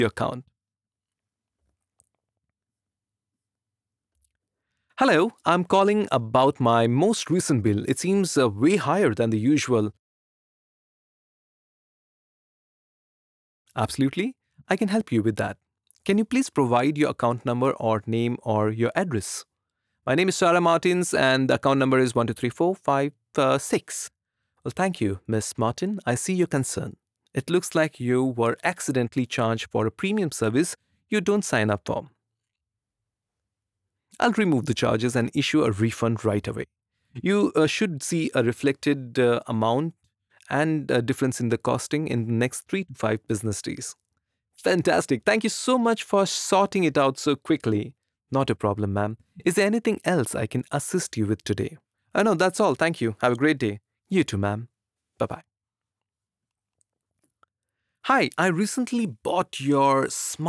your account. Hello, I'm calling about my most recent bill. It seems way higher than the usual. Absolutely. I can help you with that. Can you please provide your account number or name or your address? My name is Sarah Martins and the account number is 123456. Well, thank you, Miss Martin. I see your concern. It looks like you were accidentally charged for a premium service you don't sign up for. I'll remove the charges and issue a refund right away. You should see a reflected amount and a difference in the costing in the next 3 to 5 business days. Fantastic. Thank you so much for sorting it out so quickly. Not a problem, ma'am. Is there anything else I can assist you with today? No, that's all. Thank you. Have a great day. You too, ma'am. Bye bye. Hi, I recently bought your smart